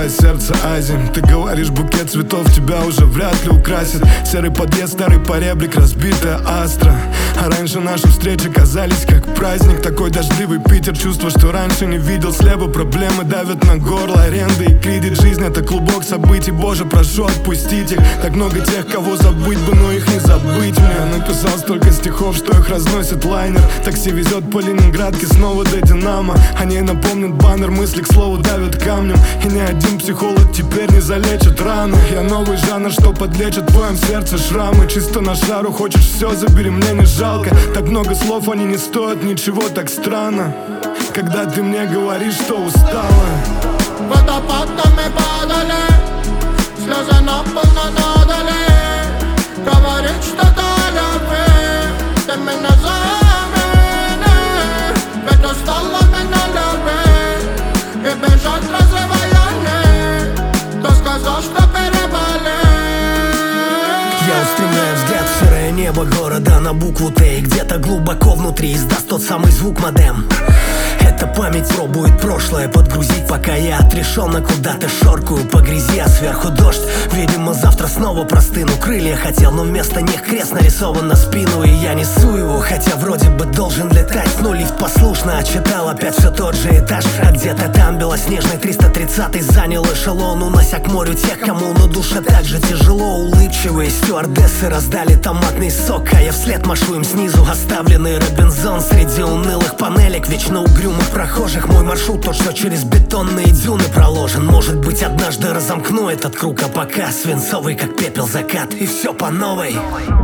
твое сердце Азии. Ты говоришь, букет цветов тебя уже вряд ли украсит. Серый подъезд, старый поребрик, разбитая астра. А раньше наши встречи казались как праздник. Такой дождливый Питер, чувство, что раньше не видел. Слева проблемы давят на горло, аренда и кредит. Жизнь — это клубок событий, боже, прошу отпустить их. Так много тех, кого забыть бы, но их не забыть мне. Написал столько стихов, что их разносит лайнер. Такси везет по Ленинградке снова до Динамо. Они напомнят баннер, мысли к слову давят камнем. И ни один психолог теперь не залечит раны. Я новый жанр, что подлечит в твоем сердце шрамы. Чисто на шару, хочешь все, забери, мне не жалко. Так много слов, они не стоят ничего, так странно, когда ты мне говоришь, что устала. Водопадами падали, слезы на пол надали. Говорит что-то о любви, ты меня замени. Ведь устала меня любить и бежать разрыва я не. Кто сказал, что переболел? Я устремляю взгляд в серое небо города на букву Т. И где-то глубоко внутри издаст тот самый звук модем. Эта память пробует прошлое подгрузить, пока я отрешенно куда-то шоркаю по грязи, а сверху дождь. Видимо, завтра снова простыну. Крылья хотел, но вместо них крест нарисован на спину. И я несу его, хотя вроде бы должен летать. Но лифт послушно отчитал опять все тот же этаж. А где-то там белоснежный 330-й занял эшелон, унося к морю тех, кому на душе так же тяжело. Улыбчивые стюардессы раздали томатный сок, а я вслед машу им снизу. Оставленный Робинзон среди унылых панелек, вечно угрюмых прохожих. Мой маршрут тот, что через бетонные дюны проложен. Может быть, однажды разомкну этот круг, а пока свинцовый, как пепел, закат. И все по новой.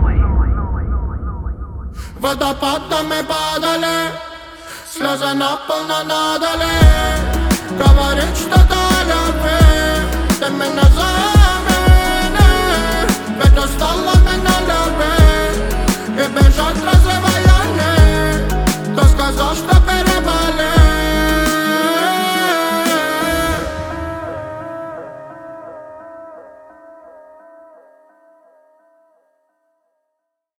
Водопадами падали, слезы на пол надали. Говорит что-то о любви, ты меня замени. Ведь устала